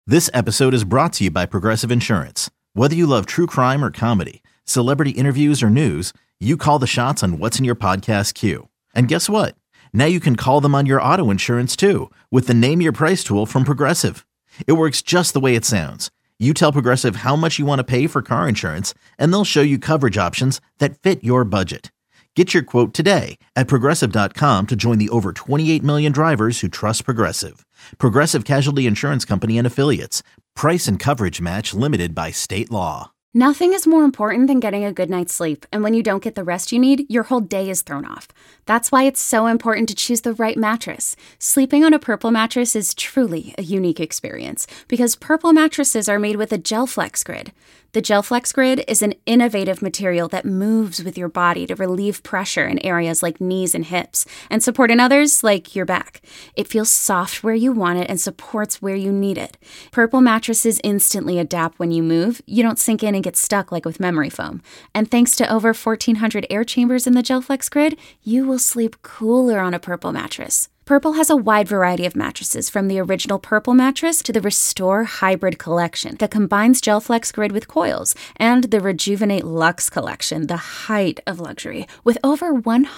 This episode is brought to you by Progressive Insurance. Whether you love true crime or comedy, celebrity interviews or news, you call the shots on what's in your podcast queue. And guess what? Now you can call them on your auto insurance too with the Name Your Price tool from Progressive. It works just the way it sounds. You tell Progressive how much you want to pay for car insurance, and they'll show you coverage options that fit your budget. Get your quote today at Progressive.com to join the over 28 million drivers who trust Progressive. Progressive Casualty Insurance Company and Affiliates. Price and coverage match limited by state law. Nothing is more important than getting a good night's sleep, and when you don't get the rest you need, your whole day is thrown off. That's why it's so important to choose the right mattress. Sleeping on a Purple mattress is truly a unique experience because Purple mattresses are made with a GelFlex Grid. The GelFlex Grid is an innovative material that moves with your body to relieve pressure in areas like knees and hips and support in others like your back. It feels soft where you want it and supports where you need it. Purple mattresses instantly adapt when you move. You don't sink in and get stuck like with memory foam. And thanks to over 1,400 air chambers in the GelFlex Grid, you will sleep cooler on a Purple mattress. Purple has a wide variety of mattresses, from the original Purple mattress to the Restore Hybrid collection that combines GelFlex Grid with coils, and the Rejuvenate Luxe collection, the height of luxury, with over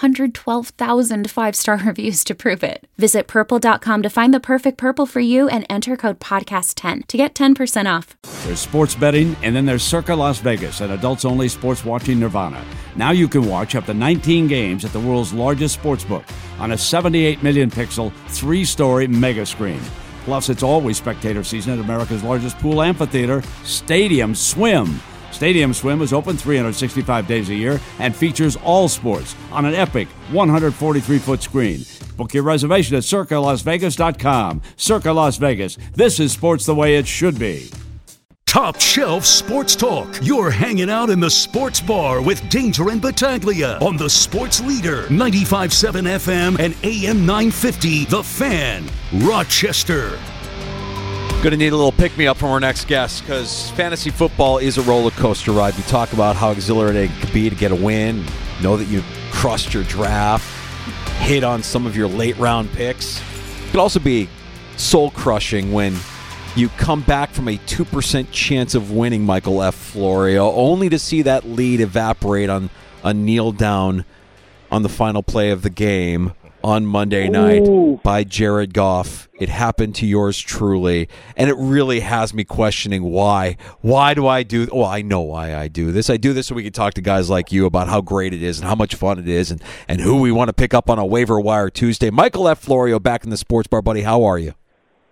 112,000 five-star reviews to prove it. Visit Purple.com to find the perfect Purple for you and enter code podcast10 to get 10% off. There's sports betting, and then there's Circa Las Vegas, an adults-only sports watching nirvana. Now you can watch up to 19 games at the world's largest sportsbook on a 78 million pixel, 3-story mega screen. Plus, it's always spectator season at America's largest pool amphitheater, Stadium Swim. Stadium Swim is open 365 days a year and features all sports on an epic 143-foot screen. Book your reservation at CircaLasVegas.com. Circa Las Vegas. This is sports the way it should be. Top Shelf Sports Talk. You're hanging out in the sports bar with Danger and Battaglia on the Sports Leader, 95.7 FM and AM 950, The Fan, Rochester. Going to need a little pick-me-up from our next guest because fantasy football is a roller coaster ride. We talk about how exhilarating it could be to get a win, know that you crushed your draft, hit on some of your late-round picks. It could also be soul-crushing when you come back from a 2% chance of winning, Michael F. Florio, only to see that lead evaporate on a kneel down on the final play of the game on Monday night by Jared Goff. It happened to yours truly, and it really has me questioning why. Why do I do? Well, I know why I do this. I do this so we can talk to guys like you about how great it is and how much fun it is and who we want to pick up on a waiver wire Tuesday. Michael F. Florio back in the sports bar, buddy. How are you?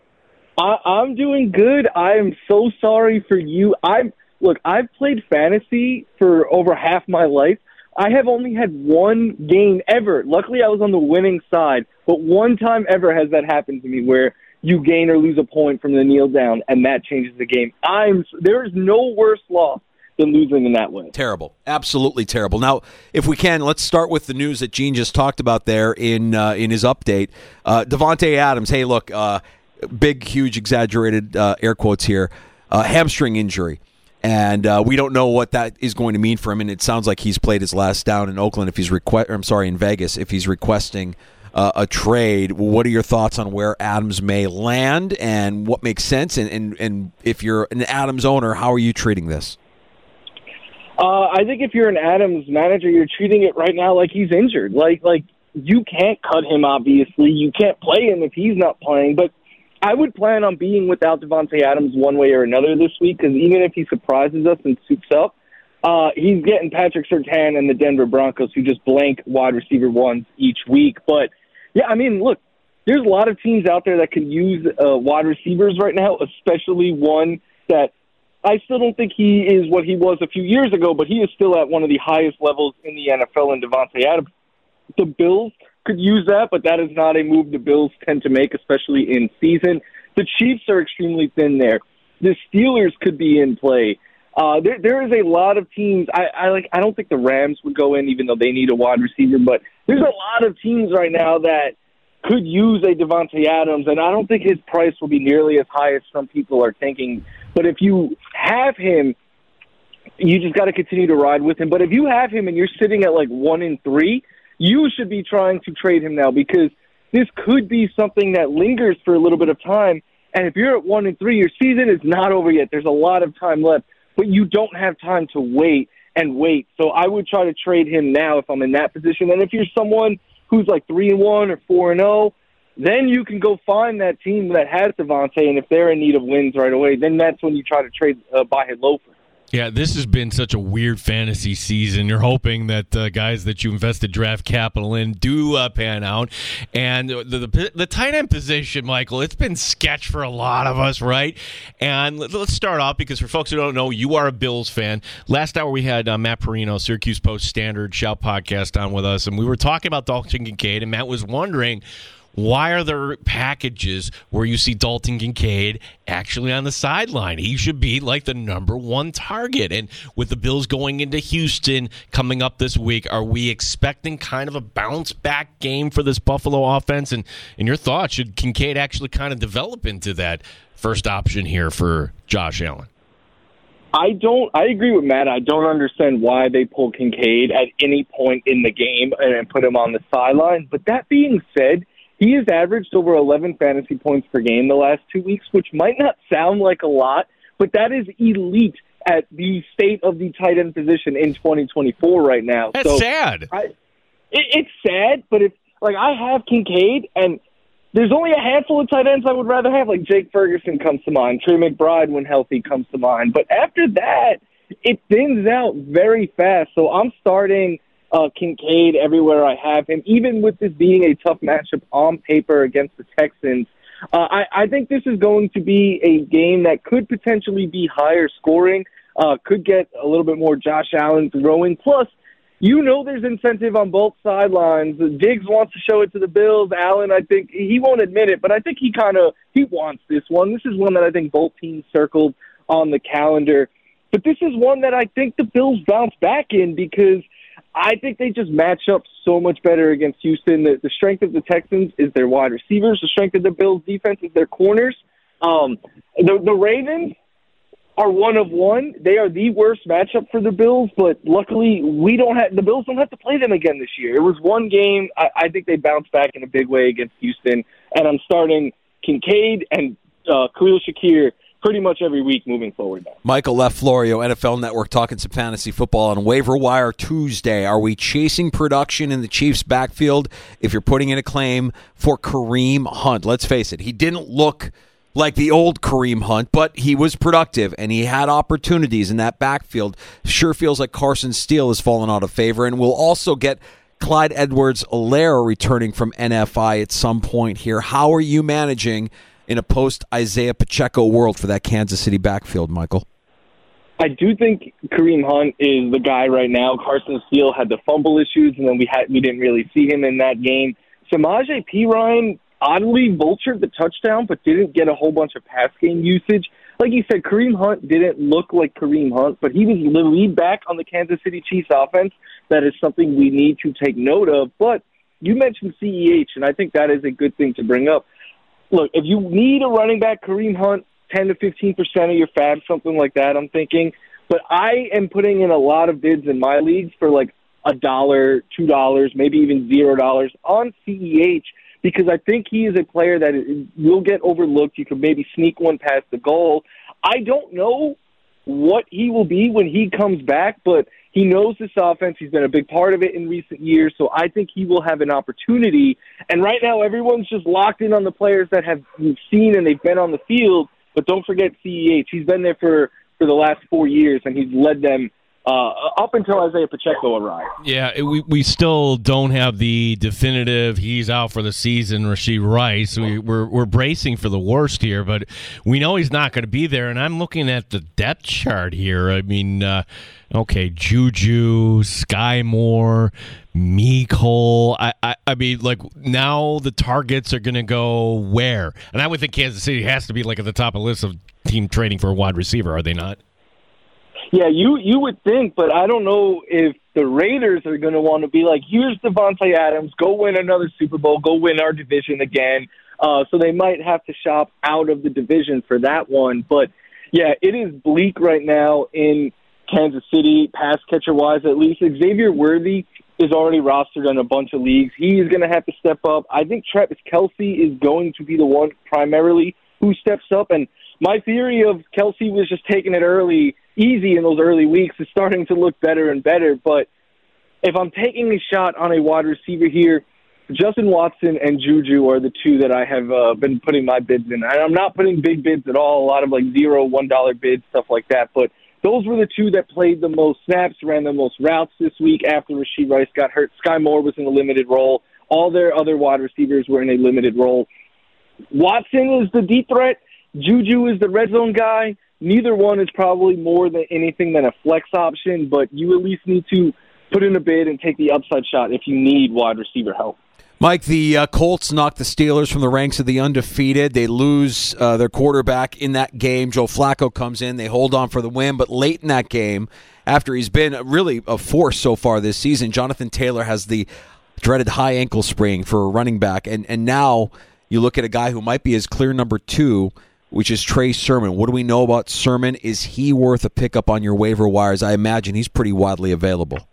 I'm doing good. I am so sorry for you. I've played fantasy for over half my life. I have only had one game ever. Luckily, I was on the winning side, but one time ever has that happened to me where you gain or lose a point from the kneel down, and that changes the game. There is no worse loss than losing in that way. Terrible. Absolutely terrible. Now, if we can, let's start with the news that Gene just talked about there in his update. Davante Adams, hey, look, big, huge, exaggerated air quotes here, hamstring injury. And we don't know what that is going to mean for him. And it sounds like he's played his last down in Oakland if he's in Vegas if he's requesting a trade. What are your thoughts on where Adams may land and what makes sense? And if you're an Adams owner, how are you treating this? I think if you're an Adams manager, you're treating it right now like he's injured. Like you can't cut him, obviously. You can't play him if he's not playing. But I would plan on being without Davante Adams one way or another this week because even if he surprises us and suits up, he's getting Patrick Surtain and the Denver Broncos who just blank wide receiver ones each week. But, yeah, I mean, look, there's a lot of teams out there that can use wide receivers right now, especially one that I still don't think he is what he was a few years ago, but he is still at one of the highest levels in the NFL in Davante Adams. The Bills could use that, but that is not a move the Bills tend to make, especially in season. The Chiefs are extremely thin there. The Steelers could be in play. There is a lot of teams. I don't think the Rams would go in, even though they need a wide receiver. But there's a lot of teams right now that could use a Davante Adams, and I don't think his price will be nearly as high as some people are thinking. But if you have him, you just got to continue to ride with him. But if you have him and you're sitting at like 1-3, you should be trying to trade him now because this could be something that lingers for a little bit of time. And if you're at 1-3, your season is not over yet. There's a lot of time left, but you don't have time to wait. So I would try to trade him now if I'm in that position. And if you're someone who's like 3-1 or 4-0, then you can go find that team that has Devontae, and if they're in need of wins right away, then that's when you try to trade buy him low for him. Yeah, this has been such a weird fantasy season. You're hoping that guys that you invested draft capital in do pan out. And the tight end position, Michael, it's been sketch for a lot of us, right? And let's start off, because for folks who don't know, you are a Bills fan. Last hour we had Matt Perino, Syracuse Post Standard Shout podcast on with us, and we were talking about Dalton Kincaid, and Matt was wondering, why are there packages where you see Dalton Kincaid actually on the sideline? He should be like the number one target. And with the Bills going into Houston coming up this week, are we expecting kind of a bounce-back game for this Buffalo offense? And in your thoughts, should Kincaid actually kind of develop into that first option here for Josh Allen? I agree with Matt. I don't understand why they pull Kincaid at any point in the game and put him on the sideline. But that being said, he has averaged over 11 fantasy points per game the last 2 weeks, which might not sound like a lot, but that is elite at the state of the tight end position in 2024 right now. That's sad. It's sad, but I have Kincaid, and there's only a handful of tight ends I would rather have. Like Jake Ferguson comes to mind, Trey McBride when healthy comes to mind. But after that, it thins out very fast. So I'm starting Kincaid everywhere I have him, even with this being a tough matchup on paper against the Texans. I think this is going to be a game that could potentially be higher scoring, could get a little bit more Josh Allen throwing. Plus, there's incentive on both sidelines. Diggs wants to show it to the Bills. Allen, I think, he won't admit it, but I think he wants this one. This is one that I think both teams circled on the calendar. But this is one that I think the Bills bounce back in, because I think they just match up so much better against Houston. The strength of the Texans is their wide receivers. The strength of the Bills' defense is their corners. The Ravens are 1-1. They are the worst matchup for the Bills, but luckily the Bills don't have to play them again this year. It was one game. I think they bounce back in a big way against Houston, and I'm starting Kincaid and Khalil Shakir pretty much every week moving forward now. Michael LaFlorio, NFL Network, talking some fantasy football on Waiver Wire Tuesday. Are we chasing production in the Chiefs' backfield if you're putting in a claim for Kareem Hunt? Let's face it, he didn't look like the old Kareem Hunt, but he was productive, and he had opportunities in that backfield. Sure feels like Carson Steele has fallen out of favor, and we'll also get Clyde Edwards-Helaire returning from NFI at some point here. How are you managing in a post-Isaiah Pacheco world for that Kansas City backfield, Michael? I do think Kareem Hunt is the guy right now. Carson Steele had the fumble issues, and then we didn't really see him in that game. Samaje Perine oddly vultured the touchdown, but didn't get a whole bunch of pass game usage. Like you said, Kareem Hunt didn't look like Kareem Hunt, but he was the lead back on the Kansas City Chiefs offense. That is something we need to take note of. But you mentioned CEH, and I think that is a good thing to bring up. Look, if you need a running back, Kareem Hunt, 10 to 15% of your fab, something like that, I'm thinking. But I am putting in a lot of bids in my leagues for like $1, $2, maybe even $0 on CEH, because I think he is a player that will get overlooked. You could maybe sneak one past the goal. I don't know what he will be when he comes back, but he knows this offense. He's been a big part of it in recent years, so I think he will have an opportunity. And right now, everyone's just locked in on the players that we've seen and they've been on the field, but don't forget CEH. He's been there for the last 4 years, and he's led them up until Isaiah Pacheco arrived. Yeah, we still don't have the definitive he's out for the season, Rashee Rice. We're bracing for the worst here, but we know he's not going to be there, and I'm looking at the depth chart here. I mean, okay, Juju, Sky Moore, Mecole. I mean, like, now the targets are going to go where? And I would think Kansas City has to be like at the top of the list of team trading for a wide receiver, are they not? Yeah, you would think, but I don't know if the Raiders are going to want to be like, here's Devontae Adams, go win another Super Bowl, go win our division again. So they might have to shop out of the division for that one. But, yeah, it is bleak right now in Kansas City, pass catcher-wise at least. Xavier Worthy is already rostered in a bunch of leagues. He is going to have to step up. I think Travis Kelce is going to be the one primarily who steps up. And my theory of Kelsey was just taking it easy in those early weeks is starting to look better and better. But if I'm taking a shot on a wide receiver here, Justin Watson and Juju are the two that I have been putting my bids in. And I'm not putting big bids at all, a lot of like $0, $1 bids, stuff like that. But those were the two that played the most snaps, ran the most routes this week after Rashee Rice got hurt. Sky Moore was in a limited role. All their other wide receivers were in a limited role. Watson is the deep threat. Juju is the red zone guy. Neither one is probably more than anything than a flex option, but you at least need to put in a bid and take the upside shot if you need wide receiver help. Mike, the Colts knocked the Steelers from the ranks of the undefeated. They lose their quarterback in that game. Joe Flacco comes in. They hold on for the win. But late in that game, after he's been really a force so far this season, Jonathan Taylor has the dreaded high ankle sprain for a running back. And now you look at a guy who might be his clear number 2, which is Trey Sermon. What do we know about Sermon? Is he worth a pickup on your waiver wires? I imagine he's pretty widely available.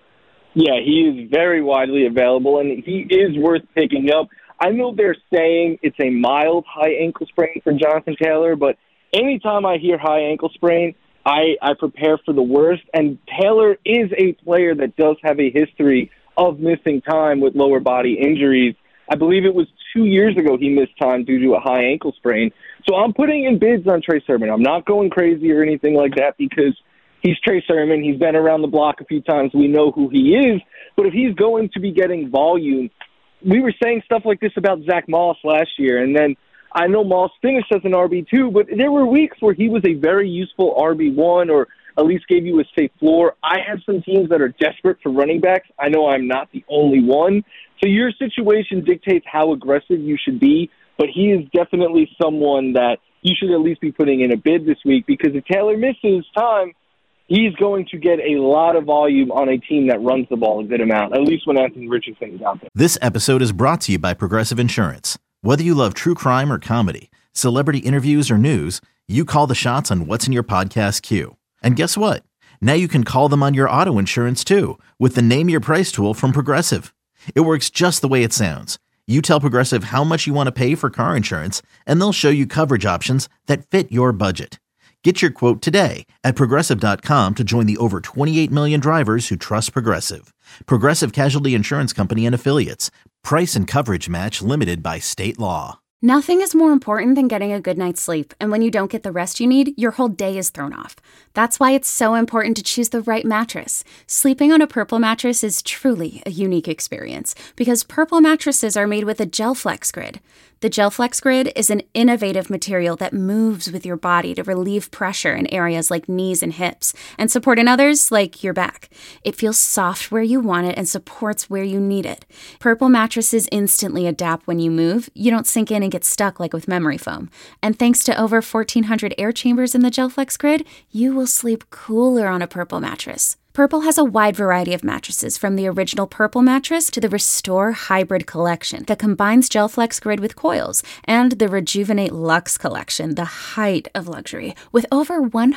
Yeah, he is very widely available, and he is worth picking up. I know they're saying it's a mild high ankle sprain for Jonathan Taylor, but anytime I hear high ankle sprain, I prepare for the worst. And Taylor is a player that does have a history of missing time with lower body injuries. I believe it was 2 years ago he missed time due to a high ankle sprain. So I'm putting in bids on Trey Sermon. I'm not going crazy or anything like that because he's Trey Sermon. He's been around the block a few times. We know who he is. But if he's going to be getting volume, we were saying stuff like this about Zach Moss last year. And then I know Moss finished as an RB2, but there were weeks where he was a very useful RB1 or at least gave you a safe floor. I have some teams that are desperate for running backs. I know I'm not the only one. So your situation dictates how aggressive you should be. But he is definitely someone that you should at least be putting in a bid this week because if Taylor misses time, he's going to get a lot of volume on a team that runs the ball a good amount, at least when Anthony Richardson is out there. This episode is brought to you by Progressive Insurance. Whether you love true crime or comedy, celebrity interviews or news, you call the shots on what's in your podcast queue. And guess what? Now you can call them on your auto insurance too with the Name Your Price tool from Progressive. It works just the way it sounds. You tell Progressive how much you want to pay for car insurance, and they'll show you coverage options that fit your budget. Get your quote today at Progressive.com to join the over 28 million drivers who trust Progressive. Progressive Casualty Insurance Company and Affiliates. Price and coverage match limited by state law. Nothing is more important than getting a good night's sleep, and when you don't get the rest you need, your whole day is thrown off. That's why it's so important to choose the right mattress. Sleeping on a Purple mattress is truly a unique experience because Purple mattresses are made with a GelFlex Grid. The GelFlex Grid is an innovative material that moves with your body to relieve pressure in areas like knees and hips and support in others like your back. It feels soft where you want it and supports where you need it. Purple mattresses instantly adapt when you move. You don't sink in and get stuck like with memory foam. And thanks to over 1,400 air chambers in the GelFlex Grid, you will sleep cooler on a Purple mattress. Purple has a wide variety of mattresses, from the original Purple mattress to the Restore Hybrid collection that combines GelFlex Grid with coils, and the Rejuvenate Luxe collection, the height of luxury, with over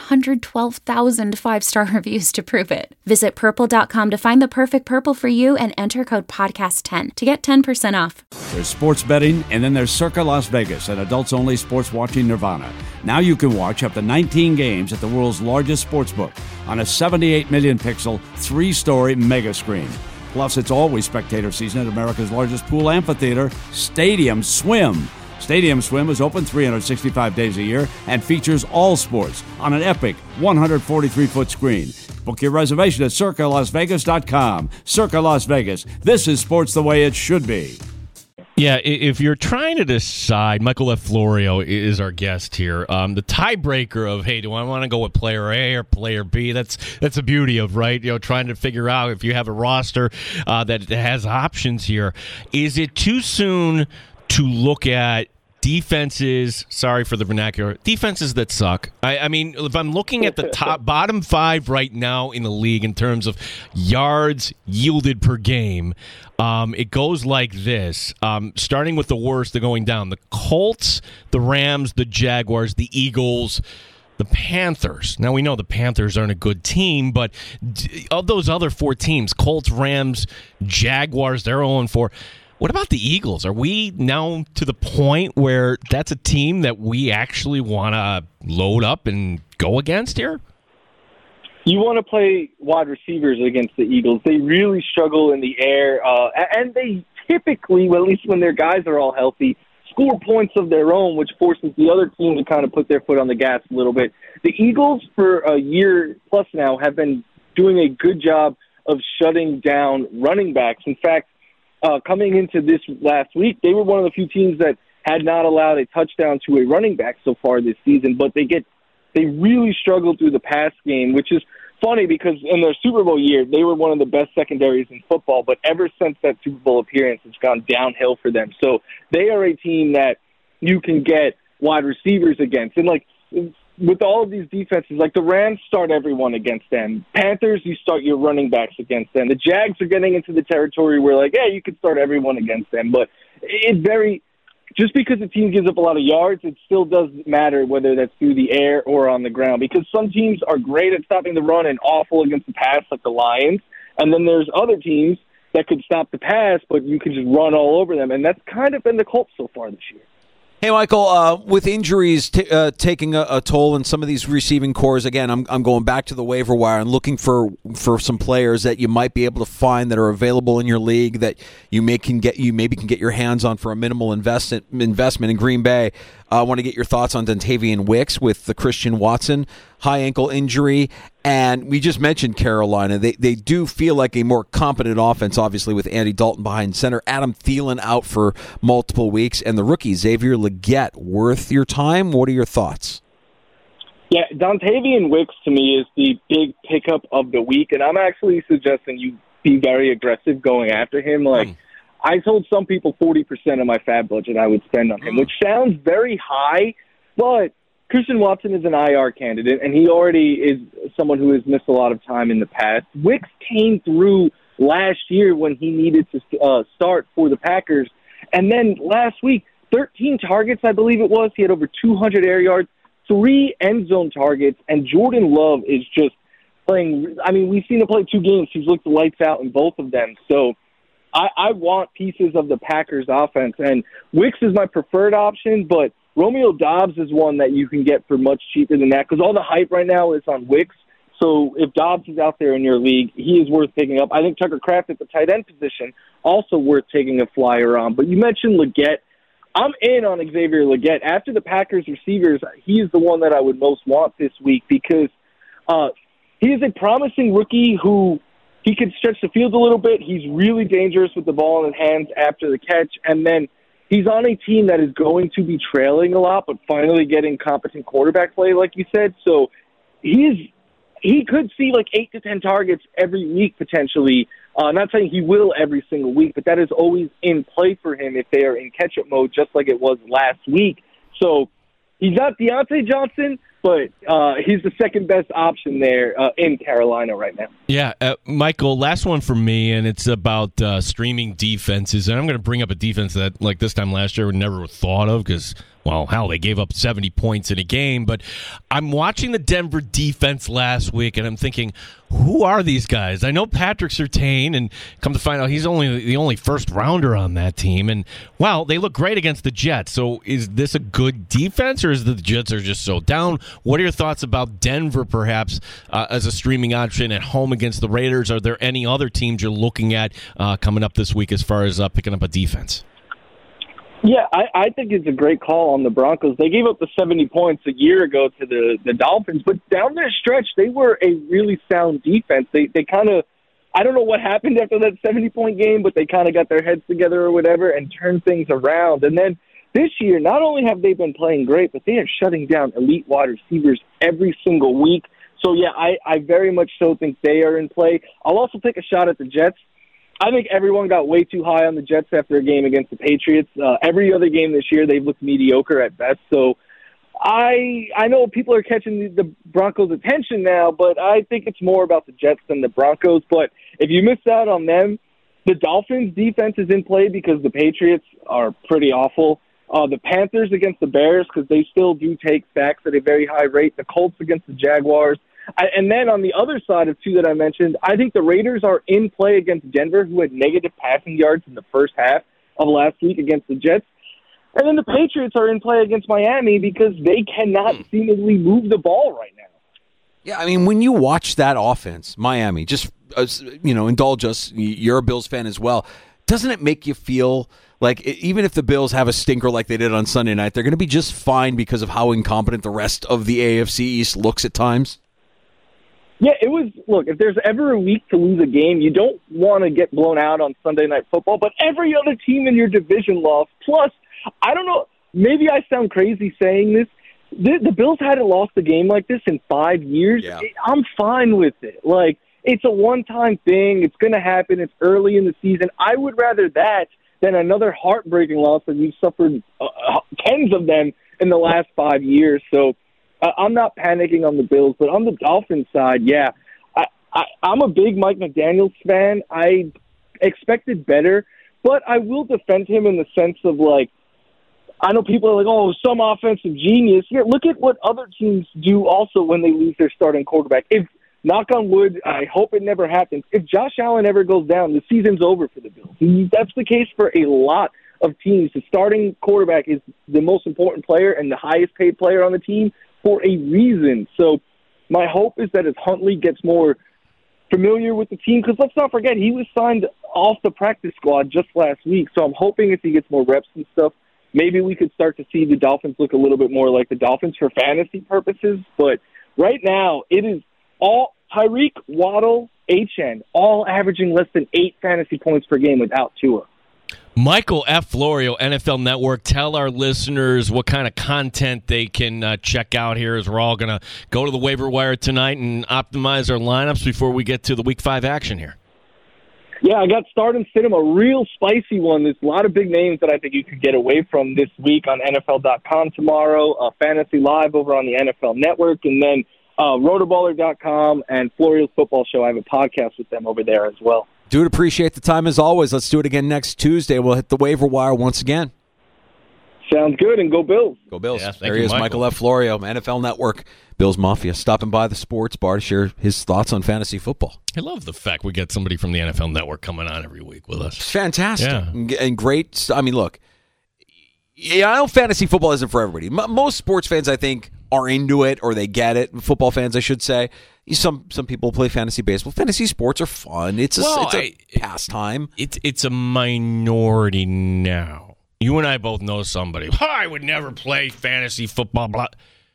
112,000 five-star reviews to prove it. Visit Purple.com to find the perfect Purple for you and enter code podcast10 to get 10% off. There's sports betting, and then there's Circa Las Vegas, an adults-only sports watching nirvana. Now you can watch up to 19 games at the world's largest sportsbook on a 78 million pixel, 3-story mega screen. Plus, it's always spectator season at America's largest pool amphitheater, Stadium Swim. Stadium Swim is open 365 days a year and features all sports on an epic 143-foot screen. Book your reservation at CircaLasVegas.com. Circa Las Vegas. This is sports the way it should be. Yeah, if you're trying to decide, Michael F. Florio is our guest here. The tiebreaker of, hey, do I want to go with player A or player B? That's the beauty of, right? Trying to figure out if you have a roster that has options here. Is it too soon to look at defenses, sorry for the vernacular, defenses that suck? I mean, if I'm looking at the bottom 5 right now in the league in terms of yards yielded per game, it goes like this, starting with the worst, they're going down. The Colts, the Rams, the Jaguars, the Eagles, the Panthers. Now, we know the Panthers aren't a good team, but of those other 4 teams, Colts, Rams, Jaguars, they're 0-4. What about the Eagles? Are we now to the point where that's a team that we actually want to load up and go against here? You want to play wide receivers against the Eagles. They really struggle in the air, and they typically, well, at least when their guys are all healthy, score points of their own, which forces the other team to kind of put their foot on the gas a little bit. The Eagles, for a year plus now, have been doing a good job of shutting down running backs. In fact, coming into this last week, they were one of the few teams that had not allowed a touchdown to a running back so far this season, but they really struggled through the pass game, which is funny because in their Super Bowl year, they were one of the best secondaries in football, but ever since that Super Bowl appearance, it's gone downhill for them. So they are a team that you can get wide receivers against. And, like, with all of these defenses, like the Rams start everyone against them. Panthers, you start your running backs against them. The Jags are getting into the territory where, like, yeah, you can start everyone against them. But just because a team gives up a lot of yards, it still does matter whether that's through the air or on the ground, because some teams are great at stopping the run and awful against the pass, like the Lions, and then there's other teams that could stop the pass, but you can just run all over them, and that's kind of been the Colts so far this year. Hey, Michael, with injuries taking a toll in some of these receiving cores, again, I'm going back to the waiver wire and looking for some players that you might be able to find that are available in your league that you maybe can get your hands on for a minimal investment in Green Bay. I want to get your thoughts on Dontavian Wicks with the Christian Watson high ankle injury. And we just mentioned Carolina. They do feel like a more competent offense, obviously, with Andy Dalton behind center. Adam Thielen out for multiple weeks. And the rookie, Xavier Legette, worth your time? What are your thoughts? Yeah, Dontavian Wicks, to me, is the big pickup of the week. And I'm actually suggesting you be very aggressive going after him. I told some people 40% of my fab budget I would spend on him, which sounds very high, but Christian Watson is an IR candidate, and he already is someone who has missed a lot of time in the past. Wicks came through last year when he needed to start for the Packers, and then last week, 13 targets, I believe it was. He had over 200 air yards, 3 end zone targets, and Jordan Love is just playing. I mean, we've seen him play 2 games. He's looked the lights out in both of them, so I want pieces of the Packers offense, and Wicks is my preferred option, but Romeo Doubs is one that you can get for much cheaper than that because all the hype right now is on Wicks. So if Doubs is out there in your league, he is worth picking up. I think Tucker Kraft at the tight end position also worth taking a flyer on. But you mentioned Legette. I'm in on Xavier Legette. After the Packers receivers, he is the one that I would most want this week because he is a promising rookie who he can stretch the field a little bit. He's really dangerous with the ball in his hands after the catch. And then he's on a team that is going to be trailing a lot, but finally getting competent quarterback play, like you said. So he could see like 8 to 10 targets every week potentially. I'm not saying he will every single week, but that is always in play for him if they are in catch-up mode, just like it was last week. So he's not Deontay Johnson, but he's the second best option there in Carolina right now. Yeah, Michael, last one for me, and it's about streaming defenses. And I'm going to bring up a defense that, like this time last year, we never thought of because, well, hell, they gave up 70 points in a game. But I'm watching the Denver defense last week, and I'm thinking, who are these guys? I know Patrick Surtain, and come to find out he's only the only first-rounder on that team. And, well, they look great against the Jets. So is this a good defense, or is the Jets are just so down? What are your thoughts about Denver, perhaps, as a streaming option at home against the Raiders? Are there any other teams you're looking at coming up this week as far as picking up a defense? Yeah, I think it's a great call on the Broncos. They gave up the 70 points a year ago to the Dolphins, but down their stretch, they were a really sound defense. They kind of, I don't know what happened after that 70-point game, but they kind of got their heads together or whatever and turned things around. And then this year, not only have they been playing great, but they are shutting down elite wide receivers every single week. So, yeah, I very much so think they are in play. I'll also take a shot at the Jets. I think everyone got way too high on the Jets after a game against the Patriots. Every other game this year, they've looked mediocre at best. So I know people are catching the Broncos' attention now, but I think it's more about the Jets than the Broncos. But if you miss out on them, the Dolphins' defense is in play because the Patriots are pretty awful. The Panthers against the Bears because they still do take sacks at a very high rate. The Colts against the Jaguars. And then on the other side of two that I mentioned, I think the Raiders are in play against Denver, who had negative passing yards in the first half. of last week against the Jets. And then the Patriots are in play against Miami because they cannot seemingly move the ball right now. Yeah, I mean, when you watch that offense, Miami, just, indulge us, you're a Bills fan as well, doesn't it make you feel like even if the Bills have a stinker like they did on Sunday night, they're going to be just fine because of how incompetent the rest of the AFC East looks at times? Yeah, it was, look, if there's ever a week to lose a game, you don't want to get blown out on Sunday Night Football, but every other team in your division lost. Plus, I don't know, maybe I sound crazy saying this, the Bills hadn't lost a game like this in 5 years. Yeah. I'm fine with it. Like, it's a one-time thing. It's going to happen. It's early in the season. I would rather that than another heartbreaking loss that we've suffered tens of them in the last 5 years. So I'm not panicking on the Bills, but on the Dolphins side, yeah, I'm a big Mike McDaniels fan. I expected better, but I will defend him in the sense of, like, I know people are like, oh, some offensive genius. Yeah, look at what other teams do also when they lose their starting quarterback. If, knock on wood, I hope it never happens. If Josh Allen ever goes down, the season's over for the Bills. That's the case for a lot of teams. The starting quarterback is the most important player and the highest paid player on the team for a reason. So my hope is that as Huntley gets more familiar with the team, because let's not forget, he was signed off the practice squad just last week. So I'm hoping if he gets more reps and stuff, maybe we could start to see the Dolphins look a little bit more like the Dolphins for fantasy purposes. But right now, it is all Tyreek, Waddle, HN, all averaging less than 8 fantasy points per game without Tua. Michael F. Florio, NFL Network. Tell our listeners what kind of content they can check out here as we're all going to go to the waiver wire tonight and optimize our lineups before we get to the Week 5 action here. Yeah, I got Start and Sit 'em, a real spicy one. There's a lot of big names that I think you could get away from this week on NFL.com tomorrow, Fantasy Live over on the NFL Network, and then Rotoballer.com and Florio's Football Show. I have a podcast with them over there as well. Dude, appreciate the time as always. Let's do it again next Tuesday. We'll hit the waiver wire once again. Sounds good, and go Bills. Go Bills. Yeah, there he is, Michael F. Florio, NFL Network, Bills Mafia, stopping by the sports bar to share his thoughts on fantasy football. I love the fact we get somebody from the NFL Network coming on every week with us. It's fantastic. Yeah. And great. I mean, look, yeah, I know fantasy football isn't for everybody. Most sports fans, I think, are into it or they get it. Football fans, I should say. Some people play fantasy baseball. Fantasy sports are fun. It's a pastime. It's a minority now. You and I both know somebody. I would never play fantasy football. Blah.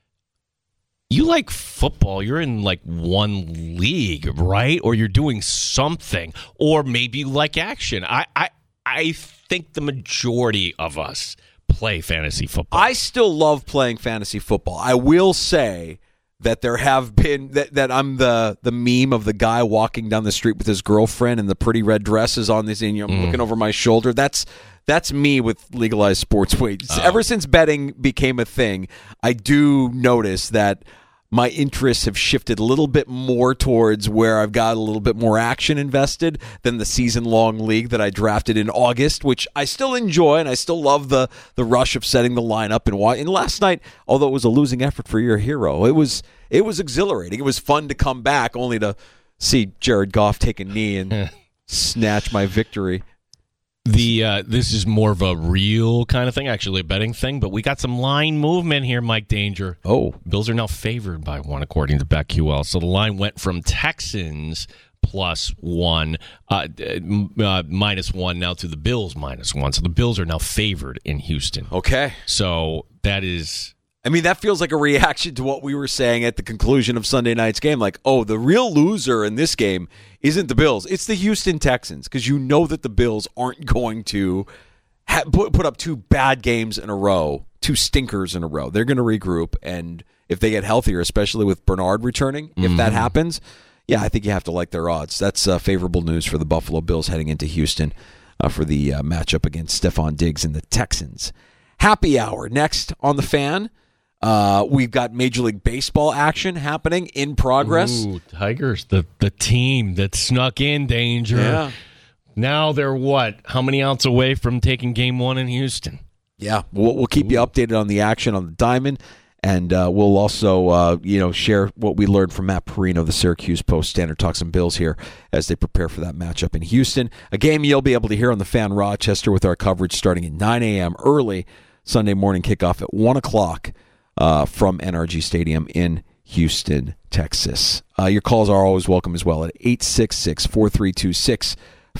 You like football. You're in like one league, right? Or you're doing something. Or maybe you like action. I think the majority of us play fantasy football. I still love playing fantasy football. I will say that there have been that I'm the meme of the guy walking down the street with his girlfriend and the pretty red dresses on this, and I'm looking over my shoulder. That's me with legalized sports. Ever since betting became a thing, I do notice that my interests have shifted a little bit more towards where I've got a little bit more action invested than the season-long league that I drafted in August, which I still enjoy, and I still love the rush of setting the lineup. And last night, although it was a losing effort for your hero, it was exhilarating. It was fun to come back, only to see Jared Goff take a knee and snatch my victory. This is more of a real kind of thing, actually a betting thing, but we got some line movement here, Mike Danger. Oh. Bills are now favored by 1 according to BetQL. So the line went from Texans +1, -1 now to the Bills -1. So the Bills are now favored in Houston. Okay. So that is... I mean, that feels like a reaction to what we were saying at the conclusion of Sunday night's game. Like, oh, the real loser in this game isn't the Bills. It's the Houston Texans, because you know that the Bills aren't going to put up 2 bad games in a row, 2 stinkers in a row. They're going to regroup, and if they get healthier, especially with Bernard returning, if that happens, yeah, I think you have to like their odds. That's favorable news for the Buffalo Bills heading into Houston for the matchup against Stephon Diggs and the Texans. Happy hour next on The Fan. We've got Major League Baseball action happening in progress. Ooh, Tigers, the team that snuck in, Danger. Yeah. Now they're what? How many outs away from taking Game 1 in Houston? Yeah, we'll keep you updated on the action on the diamond And we'll also, share what we learned from Matt Perino, the Syracuse Post-Standard. Talk some Bills here as they prepare for that matchup in Houston. A game you'll be able to hear on the Fan Rochester with our coverage starting at 9 a.m. early Sunday morning kickoff at 1 o'clock from NRG Stadium in Houston, Texas. Your calls are always welcome as well at 866-4326,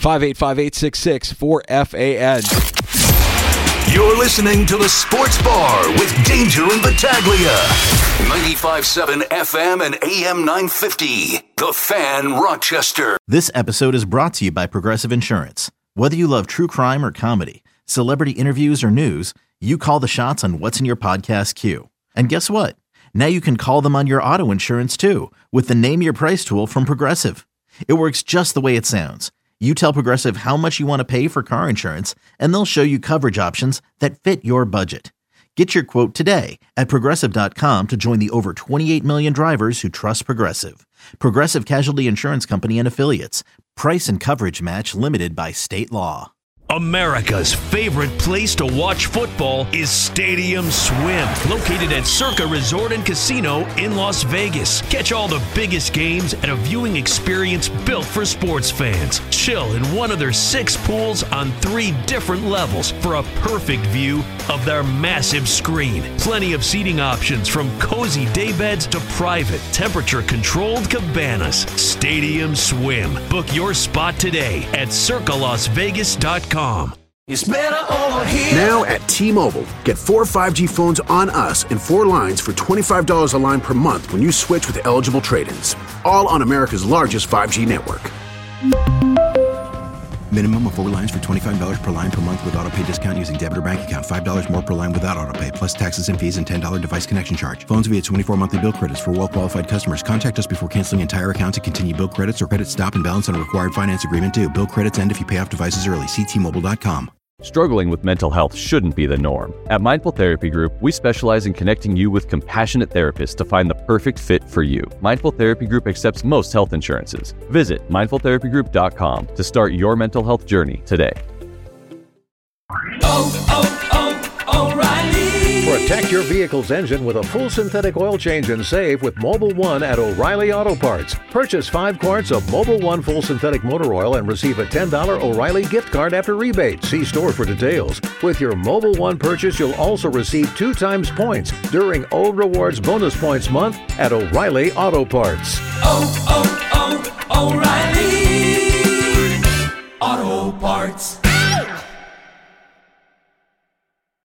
585-866-4FAN. You're listening to The Sports Bar with Danger and Battaglia. 95.7 FM and AM 950. The Fan Rochester. This episode is brought to you by Progressive Insurance. Whether you love true crime or comedy, celebrity interviews or news, you call the shots on what's in your podcast queue. And guess what? Now you can call them on your auto insurance too with the Name Your Price tool from Progressive. It works just the way it sounds. You tell Progressive how much you want to pay for car insurance, and they'll show you coverage options that fit your budget. Get your quote today at Progressive.com to join the over 28 million drivers who trust Progressive. Progressive Casualty Insurance Company and Affiliates. Price and coverage match limited by state law. America's favorite place to watch football is Stadium Swim, located at Circa Resort and Casino in Las Vegas. Catch all the biggest games at a viewing experience built for sports fans. Chill in one of their 6 pools on 3 different levels for a perfect view of their massive screen. Plenty of seating options from cozy daybeds to private, temperature-controlled cabanas. Stadium Swim. Book your spot today at circalasvegas.com. It's better over here. Now at T-Mobile, get 4 5G phones on us and 4 lines for $25 a line per month when you switch with eligible trade-ins. All on America's largest 5G network. Minimum of 4 lines for $25 per line per month with autopay discount using debit or bank account. $5 more per line without autopay, plus taxes and fees and $10 device connection charge. Phones via 24 monthly bill credits for well-qualified customers. Contact us before canceling entire account to continue bill credits or credit stop and balance on a required finance agreement due. Bill credits end if you pay off devices early. See T-Mobile.com. Struggling with mental health shouldn't be the norm. At Mindful Therapy Group, we specialize in connecting you with compassionate therapists to find the perfect fit for you. Mindful Therapy Group accepts most health insurances. Visit mindfultherapygroup.com to start your mental health journey today. O'Reilly. Protect your vehicle's engine with a full synthetic oil change and save with Mobil 1 at O'Reilly Auto Parts. Purchase 5 quarts of Mobil 1 full synthetic motor oil and receive a $10 O'Reilly gift card after rebate. See store for details. With your Mobil 1 purchase, you'll also receive 2 times points during O Rewards Bonus Points Month at O'Reilly Auto Parts. O'Reilly Auto Parts.